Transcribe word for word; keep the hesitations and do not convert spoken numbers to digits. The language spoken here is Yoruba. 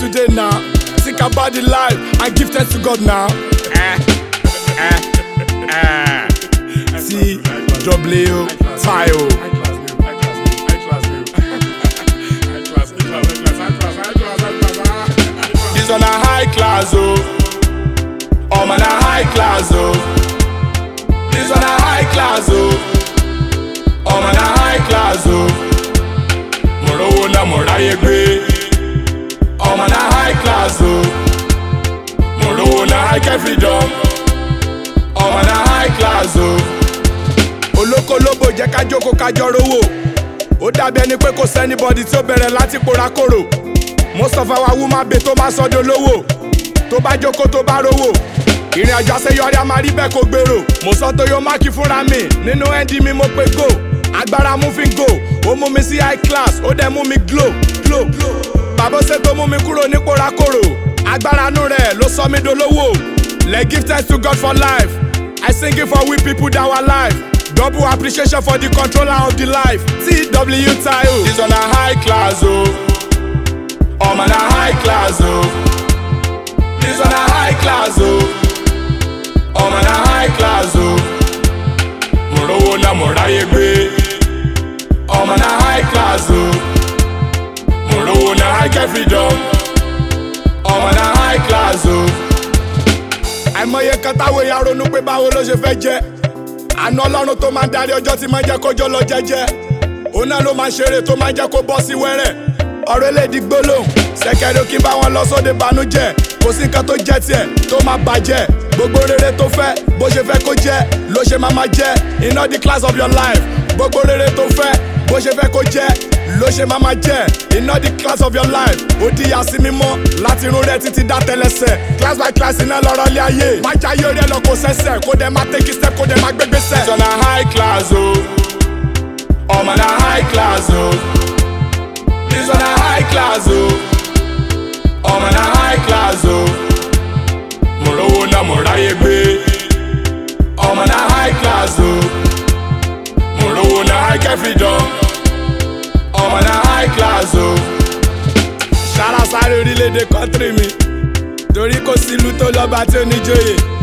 today now. Think about the life and give thanks to God now. Eh, eh, eh. T W Tayo. This on a high class, oh. Oh man, a high class, oh. This on a high class, oh. Oh man, a high class, oh. Moro na mora yegbe. Oh man, a high class, oh. Moro na high freedom. Oh man, a high class, oh. Olóko lóbò jẹ́ ká jókòó ká jọ rówó. Ó dàbí ẹni pé kò sẹ́nibọ́dì tí ó bẹ̀rẹ̀ láti pòórá kòrò. Most of our woman be tó máa sọ́dọ̀ lówó. Tó bá jókòó tó bá rówó. Ìrìn àjò àṣeyọrí a máa rí bẹ́ẹ̀ kó gbèrò. Mo sọ tó yóò máàkì fúnra mi. Nínú ẹ́ndì mi mo pe go. Agbára moving go. Ó mú mi sí high class. Ó dẹ̀ mú mi glow glow. Bàbá ṣe tó mú mi kúrò ní pòórá kòrò. Agbára nú rẹ̀ ló sọ mí dolówó. Let's give thanks to God for life. I sing it for we people that were alive. Double appreciation for the controller of the life. T W Tayo. This on a high class, oh. Oh man, a high class, oh. This on a high class, oh. Oh man, a high class, oh. Moro na mora yegbe. Oh man, a high class, oh. Moro na high freedom. Oh man, a high class, oh. Àìmọye kan táwọn èèyàn ronú pé báwo ló ṣe fẹ́ jẹ́. Àná Ọlọ́run tó máa ń darí ọjọ́ tí máa ń jẹ́ kójọ́ lọ jẹ́jẹ́. Òun náà ló máa ń ṣeré tó máa ń jẹ́ kó bọ́ sí wẹ́rẹ́. Ọ̀rọ̀ eléèdì gbólóhùn ṣẹ̀kẹ̀rẹ̀ ò kí bá wọn lọ sóde bànújẹ́. Kò sí nǹkan tó jẹ́ tiẹ̀ tó máa bàjẹ́. Gbogbo rere tó fẹ́ bó ṣe fẹ́ kó jẹ́ ló ṣe máa máa jẹ́. In all the class of your life. Gbogbo rere tó fẹ́ bó ṣe fẹ́ kó jẹ́ ló ṣe máa máa jẹ́. In all the class of your life. Ó di yàsí mímọ́ láti irun rẹ̀ títí dá tẹ́lẹsẹ̀. Class by class iná lọ́rọ̀ lé ayé. Má jayé orí ẹ̀ lọ kó sẹ́sẹ̀ kó dẹ̀ máa take step kó dẹ̀ máa gbégbé sẹ̀. It's on a high class, oh. Oh man, a high class, oh. This on a high class, oh. Oh man, a high class, oh. Moro na mora yegbe. Oh man, a high class, oh. Moro na high freedom. Oh man, a high class, oh. Ṣara sáré orílẹ̀-èdè country mi. Torí kò sí ìlú tó lọ́ba tí ò ní joyè.